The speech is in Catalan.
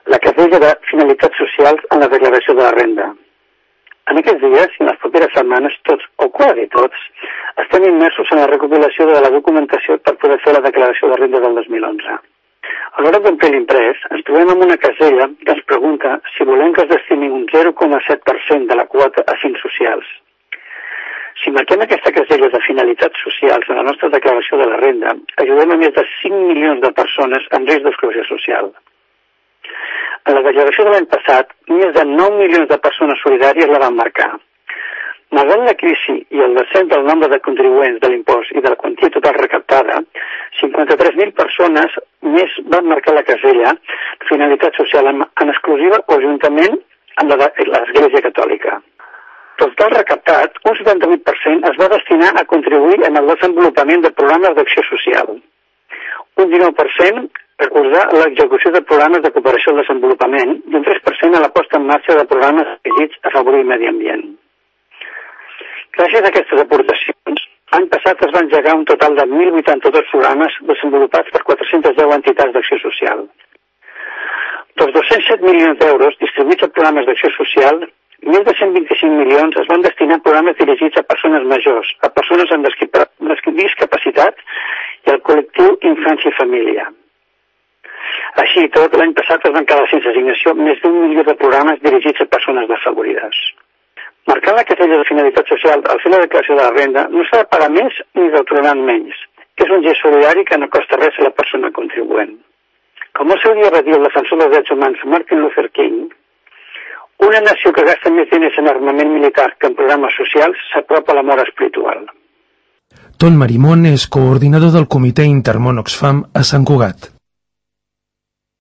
la casella de finalitats socials en la declaració de la renda. En aquests dies i en les properes setmanes, tots, o quasi tots, estem immersos en la recopilació de la documentació per poder fer la declaració de renda del 2011. A l'hora d'omplir l'imprès, ens trobem amb una casella que ens pregunta si volem que es destini un 0,7% de la quota a fins socials. Si marquem aquesta casella de finalitats socials en la nostra declaració de la renda, ajudem a més de 5 milions de persones en risc d'exclusió social. En la declaració de l'any passat, més de 9 milions de persones solidàries la van marcar. Malgrat la crisi i el descens del nombre de contribuents de l'impost i de la quantia total recaptada, 53.000 persones més van marcar la casella finalitat social en exclusiva o juntament amb l'Església Catòlica. Del total recaptat, un 78% es va destinar a contribuir en el desenvolupament de programes d'acció social. Un 19% recordar l'execució de programes de cooperació al desenvolupament i un 3% a la posta en marxa de programes dirigits a afavorir el medi ambient. Gràcies a aquestes aportacions, l'any passat es van engegar un total de 1.082 programes desenvolupats per 410 entitats d'acció social. Dels 207 milions d'euros distribuïts a programes d'acció social, més de 125 milions es van destinar a programes dirigits a persones majors, a persones amb discapacitat i al col·lectiu Infància i Família. Així i tot, l'any passat es van quedar sense assignació més d'1 milió de programes dirigits a persones desafavorides. Marcant la casella de finalitat social al fer la declaració de la renda no s'ha de pagar més ni d'autonomant menys. És un gest solidari que no costa res a la persona contribuent. Com el seu dia va dir el defensor dels drets humans Martin Luther King, una nació que gasta més diners en armament militar que en programes socials s'apropa a la mort espiritual. Ton Marimón és coordinador del Comitè Intermón Oxfam a Sant Cugat.